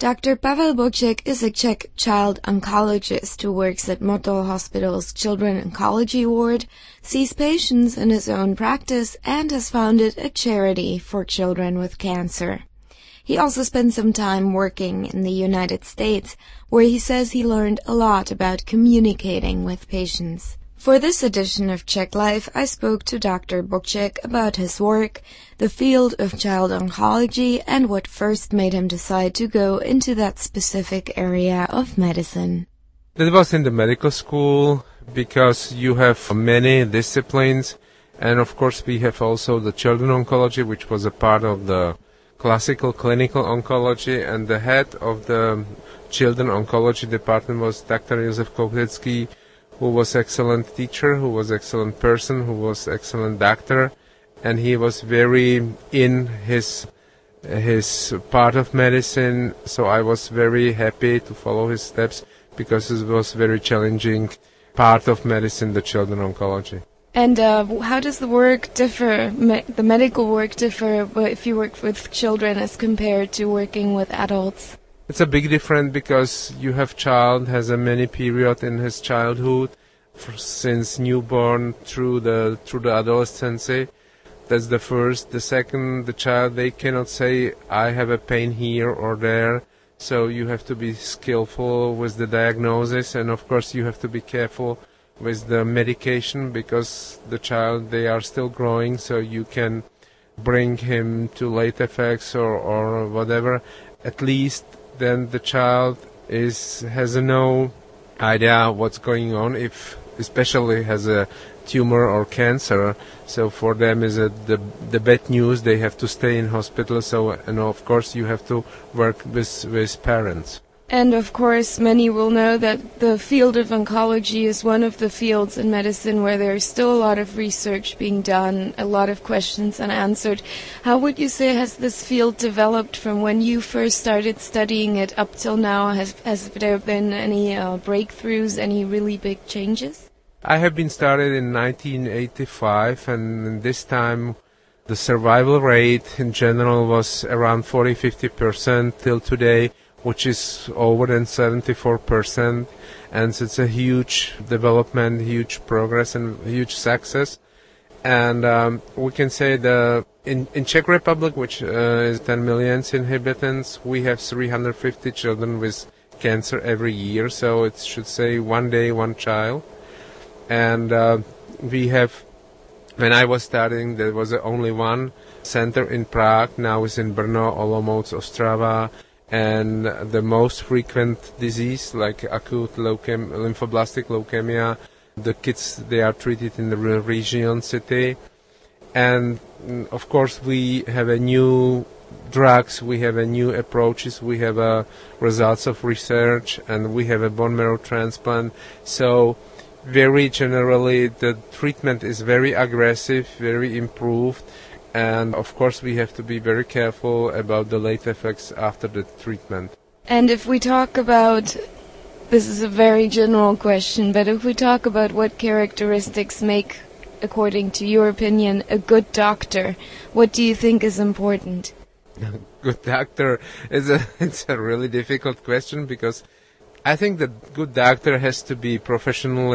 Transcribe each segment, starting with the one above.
Dr. Pavel Boček is a Czech child oncologist who works at Motol Hospital's Children Oncology Ward, sees patients in his own practice, and has founded a charity for children with cancer. He also spent some time working in the United States, where he says he learned a lot about communicating with patients. For this edition of Czech Life, I spoke to Dr. Boček about his work, the field of child oncology, and what first made him decide to go into that specific area of medicine. That was in the medical school, because you have many disciplines, and of course we have also the children oncology, which was a part of the classical clinical oncology, and the head of the children oncology department was Dr. Josef Kouklecký, who was excellent teacher, who was excellent person, who was excellent doctor, and he was very in his part of medicine. So I was very happy to follow his steps, because it was very challenging part of medicine, the children oncology. And how does the work differ, the medical work differ if you work with children as compared to working with adults? It's a big difference, because you have child has a many period in his childhood, since newborn through the adolescence. That's the first. The second, the child, they cannot say, I have a pain here or there. So you have to be skillful with the diagnosis, and of course you have to be careful with the medication, because the child, they are still growing, so you can bring him to late effects or whatever. At least then the child has no idea what's going on, if especially has a tumor or cancer. So for them is the bad news, they have to stay in hospital. So, and of course you have to work with parents. And of course, many will know that the field of oncology is one of the fields in medicine where there is still a lot of research being done, a lot of questions unanswered. How would you say has this field developed from when you first started studying it up till now? Has there been any breakthroughs, any really big changes? I have been started in 1985, and this time the survival rate in general was around 40-50% till today, which is over than 74%, and it's a huge development, huge progress, and huge success. And we can say in Czech Republic, which is 10 million inhabitants, we have 350 children with cancer every year, so it should say one day, one child. And we have, when I was studying, there was only one center in Prague, now it's in Brno, Olomouc, Ostrava. And the most frequent disease, like acute lymphoblastic leukemia, the kids, they are treated in the region city. And of course we have a new drugs, we have a new approaches, we have results of research, and we have a bone marrow transplant. So very generally the treatment is very aggressive, very improved. And of course we have to be very careful about the late effects after the treatment. And if we talk about, this is a very general question, but if we talk about what characteristics make, according to your opinion, a good doctor, what do you think is important? Good doctor it's a really difficult question, because I think that good doctor has to be professional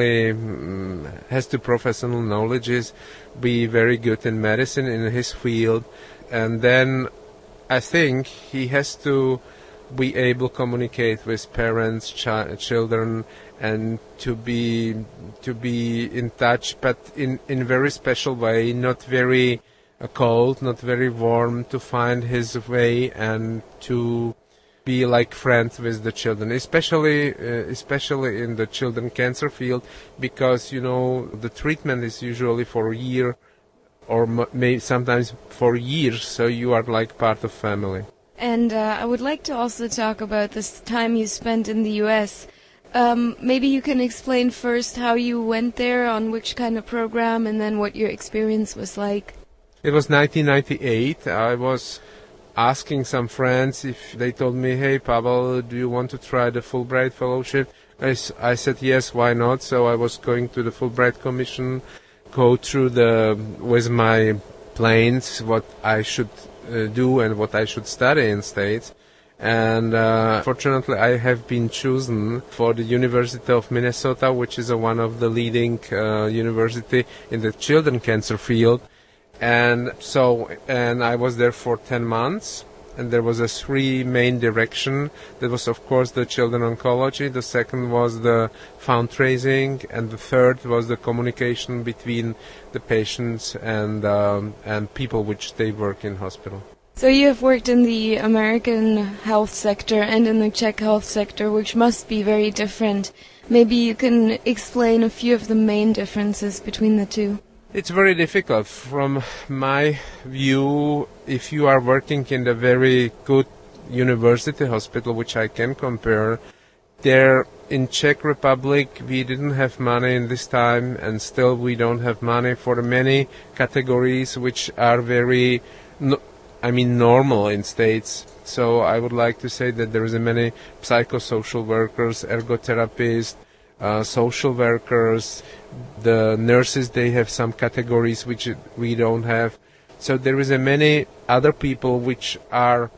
knowledge, be very good in medicine in his field, and then I think he has to be able to communicate with parents, children, and to be in touch, but in very special way, not very cold, not very warm, to find his way and to be like friends with the children, especially in the children cancer field, because the treatment is usually for a year or maybe sometimes for years, so you are like part of family. And I would like to also talk about this time you spent in the U.S. Maybe you can explain first how you went there, on which kind of program, and then what your experience was like. It was 1998. I was asking some friends if they told me, hey, Pavel, do you want to try the Fulbright Fellowship? I said, yes, why not? So I was going to the Fulbright Commission, go through with my plans what I should do and what I should study in States. And fortunately, I have been chosen for the University of Minnesota, which is one of the leading university in the children cancer field. And I was there for 10 months. And there was a 3 main direction. There was, of course, the children oncology. The second was the fundraising, and the third was the communication between the patients and people which they work in hospital. So you have worked in the American health sector and in the Czech health sector, which must be very different. Maybe you can explain a few of the main differences between the two. It's very difficult. From my view, if you are working in a very good university hospital, which I can compare, there in Czech Republic we didn't have money in this time, and still we don't have money for many categories which are very normal in States. So I would like to say that there is many psychosocial workers, ergotherapists, social workers, the nurses, they have some categories which we don't have. So there is many other people which are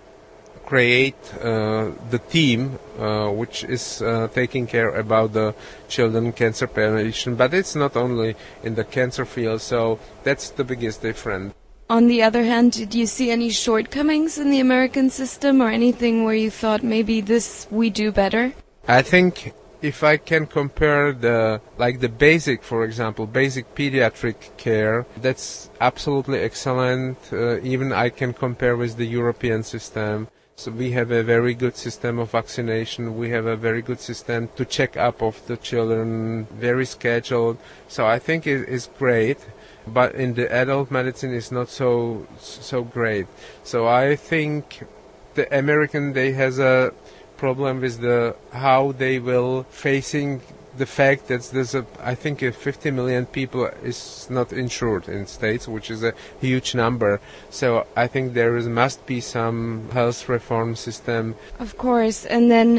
create the team which is taking care about the children cancer patient. But it's not only in the cancer field, so that's the biggest difference. On the other hand, did you see any shortcomings in the American system or anything where you thought maybe this we do better? I think if I can compare the basic, for example, basic pediatric care, that's absolutely excellent. Even I can compare with the European system. So we have a very good system of vaccination. We have a very good system to check up of the children, very scheduled. So I think it is great. But in the adult medicine, it's not so great. So I think the American, they has a problem with how they will facing the fact that there's 50 million people is not insured in States, which is a huge number. So I think must be some health reform system. Of course, and then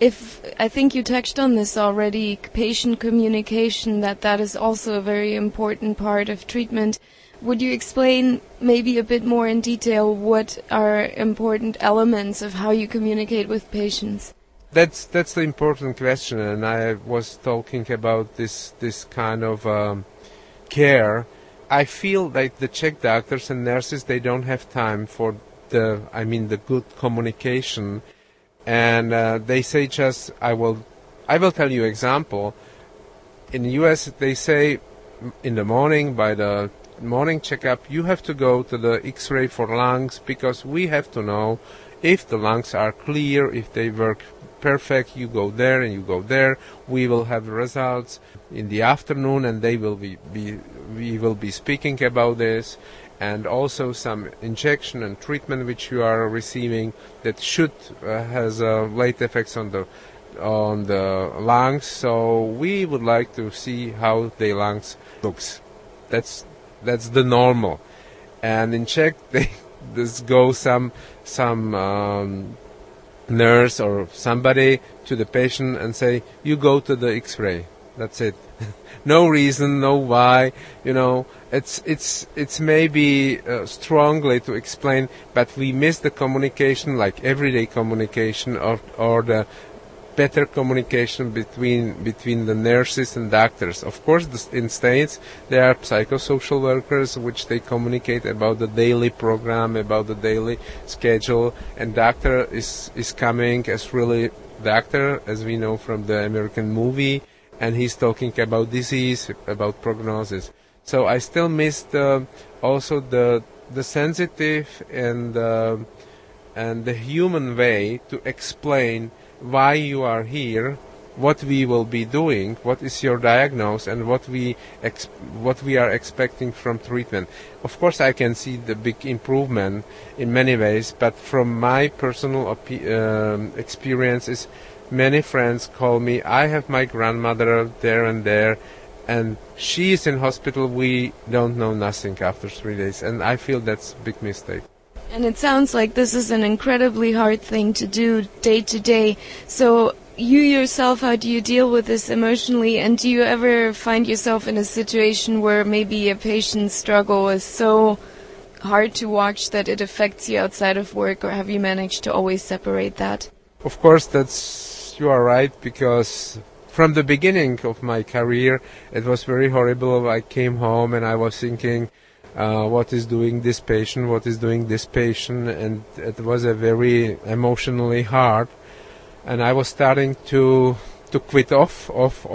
I think you touched on this already, patient communication, that is also a very important part of treatment. Would you explain maybe a bit more in detail what are important elements of how you communicate with patients? That's the important question, and I was talking about this kind of care. I feel like the Czech doctors and nurses, they don't have time for the good communication. And they say just, I will tell you example. In the U.S., they say in the morning, by the morning checkup, you have to go to the X-ray for lungs, because we have to know if the lungs are clear, if they work perfect. You go there and you go there. We will have results in the afternoon, and we will be speaking about this. And also some injection and treatment which you are receiving that should has late effects on the lungs. So we would like to see how the lungs looks. That's the normal. And in Czech, they just go some nurse or somebody to the patient and say, you go to the X-ray. That's it. No reason, no why. It's maybe strongly to explain, but we miss the communication, like everyday communication, or the better communication between the nurses and doctors. Of course, in States there are psychosocial workers which they communicate about the daily program, about the daily schedule, and doctor is coming as really doctor, as we know from the American movie, and he's talking about disease, about prognosis. So I still missed also the sensitive and the human way to explain why you are here, what we will be doing, what is your diagnosis, and what we are expecting from treatment. Of course, I can see the big improvement in many ways, but from my personal experiences, many friends call me, I have my grandmother there and there, and she is in hospital, we don't know nothing after 3 days, and I feel that's a big mistake. And it sounds like this is an incredibly hard thing to do day to day. So you yourself, how do you deal with this emotionally? And do you ever find yourself in a situation where maybe a patient's struggle is so hard to watch that it affects you outside of work, or have you managed to always separate that? Of course, you are right, because from the beginning of my career, it was very horrible. I came home and I was thinking, what is doing this patient, and it was a very emotionally hard. And I was starting to quit off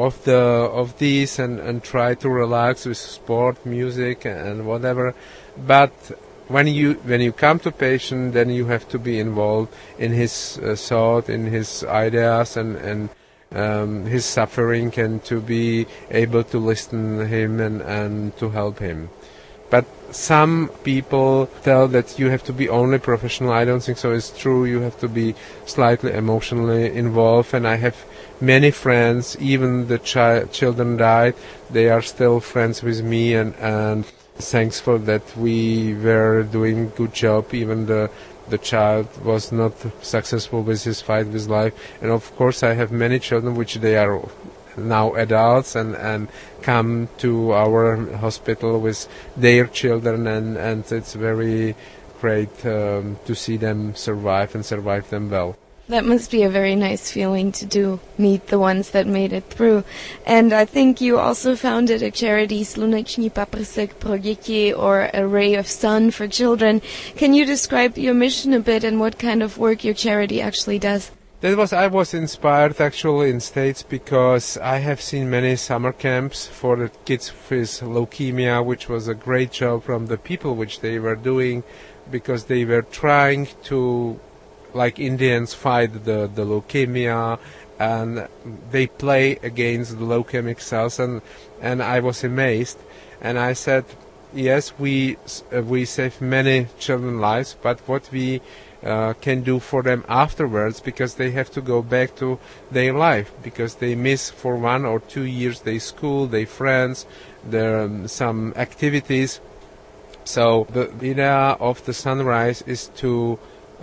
these and try to relax with sport, music, and whatever. But when you come to patient, then you have to be involved in his thought, in his ideas, and his suffering, and to be able to listen to him and to help him. But some people tell that you have to be only professional. I don't think so. It's true. You have to be slightly emotionally involved. And I have many friends, even the children died, they are still friends with me, and thankful that we were doing good job. Even the child was not successful with his fight with life. And of course I have many children which they are now adults and come to our hospital with their children, and it's very great to see them survive them well. That must be a very nice feeling to meet the ones that made it through. And I think you also founded a charity, Sluneční paprsek pro děti, or a ray of sun for children. Can you describe your mission a bit and what kind of work your charity actually does? I was inspired actually in States, because I have seen many summer camps for the kids with leukemia, which was a great job from the people which they were doing, because they were trying to, like Indians, fight the leukemia, and they play against the leukemic cells, and I was amazed, and I said, yes, we save many children's lives, but what we can do for them afterwards, because they have to go back to their life, because they miss for 1 or 2 years their school, their friends, their some activities. So the idea of the Sunrise is to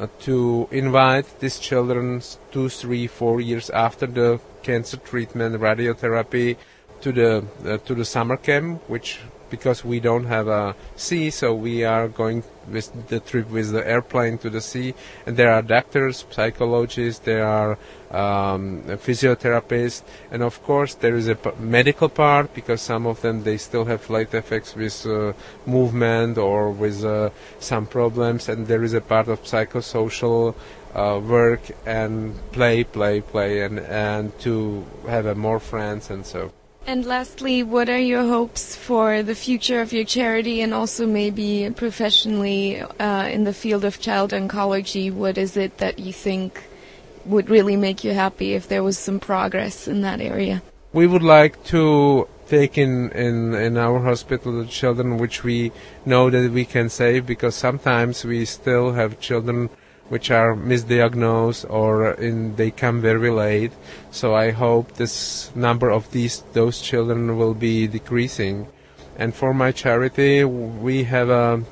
invite these children 2, 3, 4 years after the cancer treatment, radiotherapy, to the summer camp, which, because we don't have a sea, so we are going with the trip with the airplane to the sea, and there are doctors, psychologists, there are physiotherapists, and of course there is a medical part, because some of them, they still have late effects with movement or with some problems, and there is a part of psychosocial work and play, and to have more friends and so. And lastly, what are your hopes for the future of your charity, and also maybe professionally in the field of child oncology? What is it that you think would really make you happy if there was some progress in that area? We would like to take in our hospital the children which we know that we can save, because sometimes we still have children which are misdiagnosed, or they come very late. So I hope this number of those children will be decreasing. And for my charity, we have a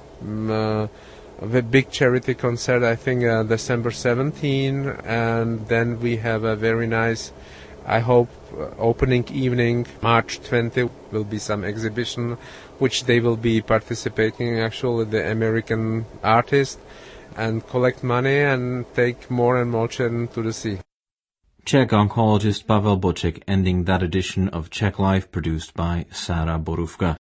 big charity concert, I think December 17, and then we have a very nice, I hope, opening evening. March 20 will be some exhibition which they will be participating, actually, the American artists, and collect money and take more and more children to the sea. Czech oncologist Pavel Boček ending that edition of Czech Life produced by Sarah Borůvka.